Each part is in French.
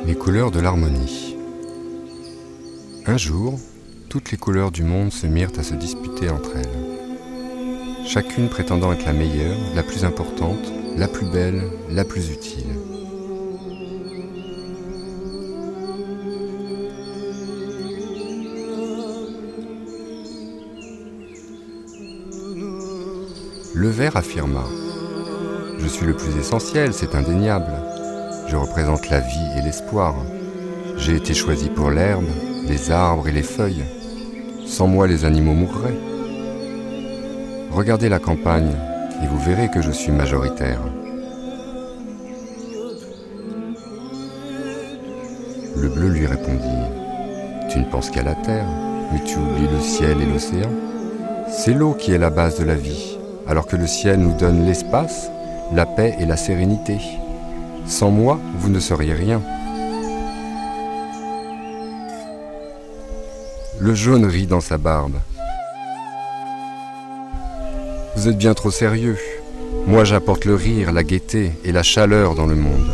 Les couleurs de l'harmonie. Un jour, toutes les couleurs du monde se mirent à se disputer entre elles, chacune prétendant être la meilleure, la plus importante, la plus belle, la plus utile. Le vert affirma : « Je suis le plus essentiel, c'est indéniable. Je représente la vie et l'espoir. J'ai été choisi pour l'herbe, les arbres et les feuilles. Sans moi, les animaux mourraient. Regardez la campagne et vous verrez que je suis majoritaire. » Le bleu lui répondit : « Tu ne penses qu'à la terre, mais tu oublies le ciel et l'océan. C'est l'eau qui est la base de la vie, alors que le ciel nous donne l'espace, la paix et la sérénité. Sans moi, vous ne seriez rien. » Le jaune rit dans sa barbe. « Vous êtes bien trop sérieux. Moi, j'apporte le rire, la gaieté et la chaleur dans le monde.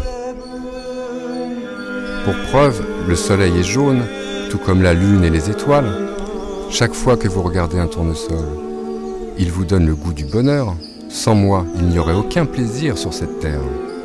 Pour preuve, le soleil est jaune, tout comme la lune et les étoiles. Chaque fois que vous regardez un tournesol, il vous donne le goût du bonheur. Sans moi, il n'y aurait aucun plaisir sur cette terre. »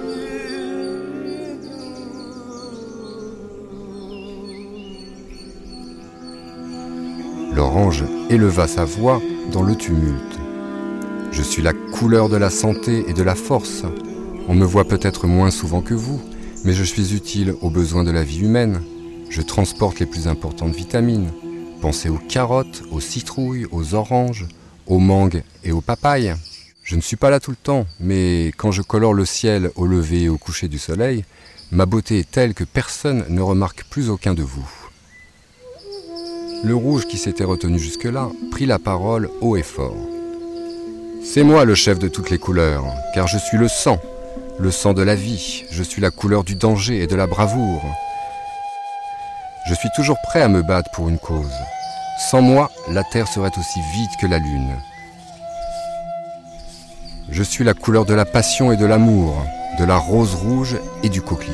L'orange éleva sa voix dans le tumulte. « Je suis la couleur de la santé et de la force. On me voit peut-être moins souvent que vous, mais je suis utile aux besoins de la vie humaine. Je transporte les plus importantes vitamines. Pensez aux carottes, aux citrouilles, aux oranges, aux mangues et aux papayes. Je ne suis pas là tout le temps, mais quand je colore le ciel au lever et au coucher du soleil, ma beauté est telle que personne ne remarque plus aucun de vous. » Le rouge, qui s'était retenu jusque-là, prit la parole haut et fort. « C'est moi le chef de toutes les couleurs, car je suis le sang de la vie, je suis la couleur du danger et de la bravoure. Je suis toujours prêt à me battre pour une cause. Sans moi, la terre serait aussi vide que la lune. Je suis la couleur de la passion et de l'amour, de la rose rouge et du coquelicot. »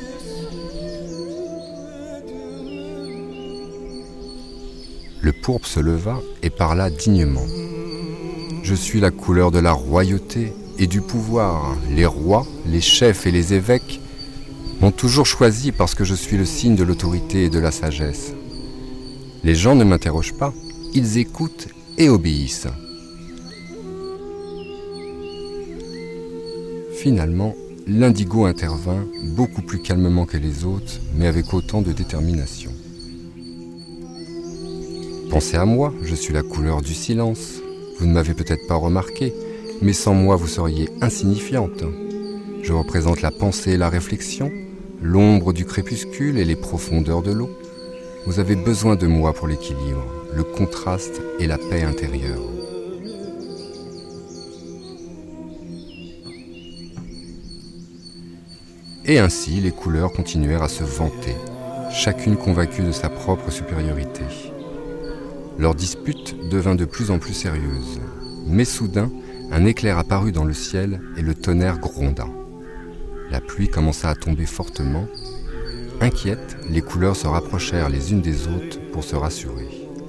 Le pourpre se leva et parla dignement. « Je suis la couleur de la royauté et du pouvoir. Les rois, les chefs et les évêques m'ont toujours choisi parce que je suis le signe de l'autorité et de la sagesse. Les gens ne m'interrogent pas, ils écoutent et obéissent. » Finalement, l'indigo intervint, beaucoup plus calmement que les autres, mais avec autant de détermination. « Pensez à moi, je suis la couleur du silence. Vous ne m'avez peut-être pas remarqué, mais sans moi vous seriez insignifiante. Je représente la pensée et la réflexion, l'ombre du crépuscule et les profondeurs de l'eau. Vous avez besoin de moi pour l'équilibre, le contraste et la paix intérieure. » Et ainsi, les couleurs continuèrent à se vanter, chacune convaincue de sa propre supériorité. Leur dispute devint de plus en plus sérieuse, mais soudain, un éclair apparut dans le ciel et le tonnerre gronda. La pluie commença à tomber fortement. Inquiètes, les couleurs se rapprochèrent les unes des autres pour se rassurer.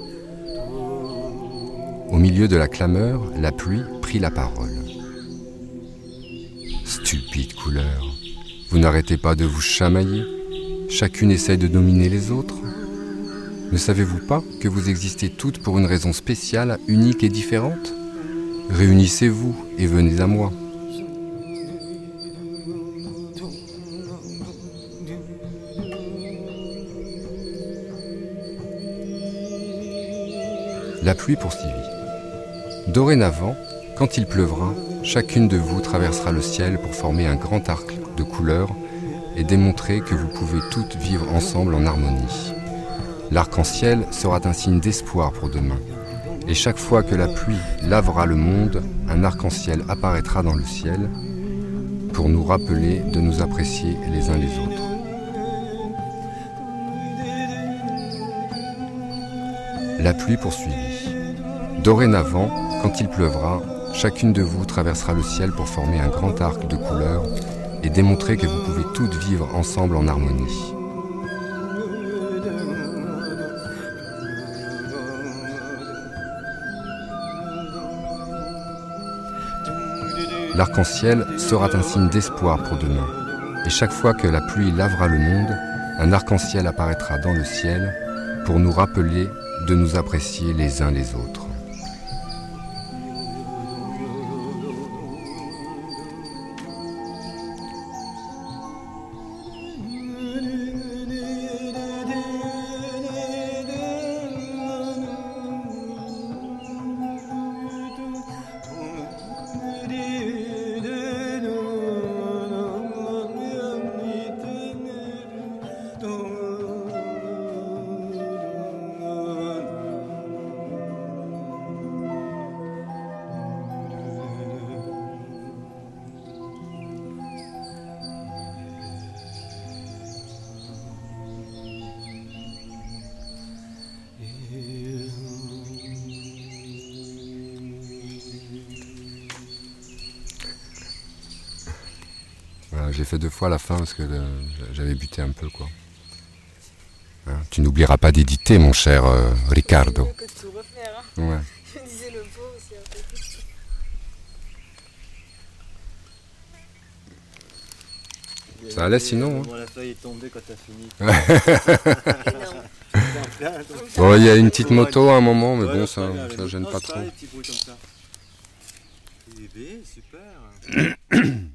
Au milieu de la clameur, la pluie prit la parole. « Stupide couleur, vous n'arrêtez pas de vous chamailler. Chacune essaye de dominer les autres. Ne savez-vous pas que vous existez toutes pour une raison spéciale, unique et différente ? Réunissez-vous et venez à moi. » La pluie poursuivit. « Dorénavant, quand il pleuvra, chacune de vous traversera le ciel pour former un grand arc de couleurs et démontrer que vous pouvez toutes vivre ensemble en harmonie. L'arc-en-ciel sera un signe d'espoir pour demain. Et chaque fois que la pluie lavera le monde, un arc-en-ciel apparaîtra dans le ciel pour nous rappeler de nous apprécier les uns les autres. » La pluie poursuivit. « Dorénavant, quand il pleuvra, chacune de vous traversera le ciel pour former un grand arc de couleurs et démontrer que vous pouvez toutes vivre ensemble en harmonie. l'arc-en-ciel sera un signe d'espoir pour demain. Et chaque fois que la pluie lavera le monde, un arc-en-ciel apparaîtra dans le ciel pour nous rappeler de nous apprécier les uns les autres. Voilà, j'ai fait 2 fois la fin parce que j'avais buté un peu, quoi. Hein, tu n'oublieras pas d'éditer, mon cher Ricardo. Que de tout refaire, hein. Ouais. Je me disais le pauvre aussi un peu. Ça allait sinon, hein. La feuille est tombée quand t'as fini. Énorme. Bon, il y a une petite moto à un moment, mais Ouais, bon, c'est pas grave, ça gêne non, pas c'est trop. pareil, petit bruit comme ça. Eh bien, super.